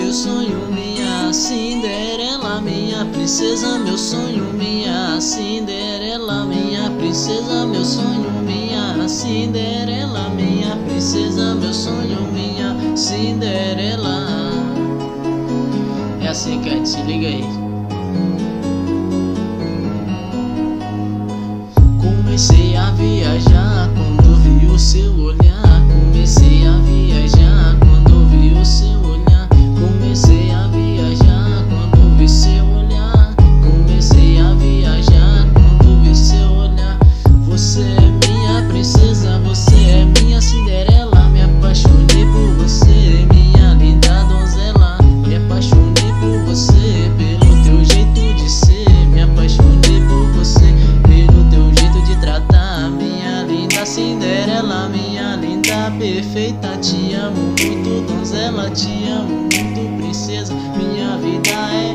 meu sonho, minha Cinderela, minha princesa, meu sonho, minha Cinderela, minha princesa, meu sonho, minha Cinderela, minha princesa, meu sonho, minha Cinderela. É assim, Cat, se liga aí. Comecei a viajar quando vi o seu olhar. Comecei a viajar quando vi o seu olhar. Comecei a viajar quando vi seu olhar. Comecei a viajar quando vi seu olhar. Você é minha princesa, você é minha Cinderela. Me apaixonei por você, minha linda donzela. Me apaixonei por você, pelo teu jeito de ser. Me apaixonei por você, pelo teu jeito de tratar. Minha linda Cinderela, minha linda perfeita. Te amo muito, donzela, te amo muito, princesa. Minha vida é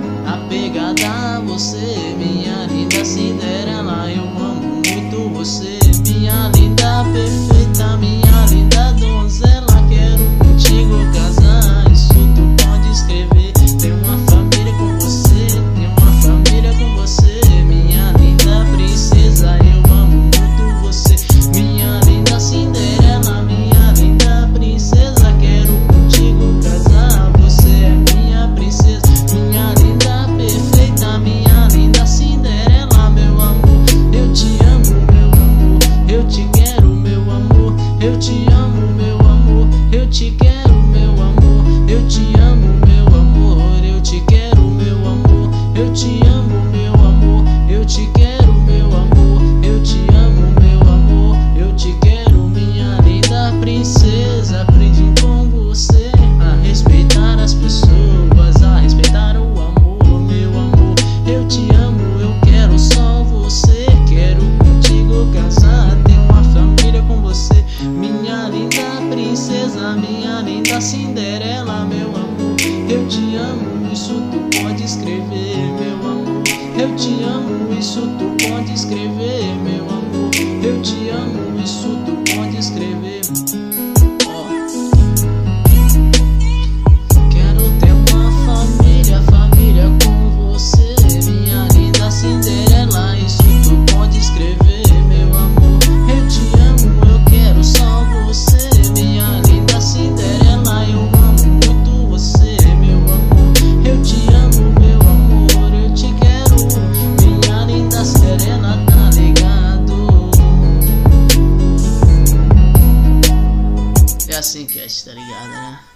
apegada a você, minha linda Cinderela. Eu amo muito você, minha linda perfeita, minha linda donzela. Quero contigo casar, isso tu pode escrever. Tenho uma família com você, tenho uma família com você, minha linda princesa. Eu amo muito você, minha linda Cinderela, minha linda princesa. Quero contigo casar, você é minha princesa, minha linda perfeita, minha linda Cinderela. Meu amor, eu te amo, meu amor, eu te quero, meu amor. Eu te amo, meu amor, eu te quero, meu amor. Eu te amo, meu amor, eu te quero, meu amor. Eu te amo, meu amor, eu te quero, meu amor. Eu te amo, meu amor, eu te quero, minha linda princesa. Aprendi com você a respeitar as pessoas, a respeitar o amor, meu amor. Eu te amo, eu quero só você. Quero contigo casar, ter uma família com você, minha linda princesa, minha linda Cinderela, meu amor. Eu te amo, isso tu pode escrever, meu amor. Eu te amo, isso tu pode escrever, meu amor. Eu te amo, isso tu pode escrever. Ó. Quero ter uma família, família com você, minha linda Cinderela. Isso tu pode escrever, meu amor. Eu te amo, eu quero só você, minha linda Cinderela. Eu amo muito você, meu amor. Eu te amo, meu amor, eu te quero, minha linda Cinderela, tá ligado? É assim que é, tá ligado, né?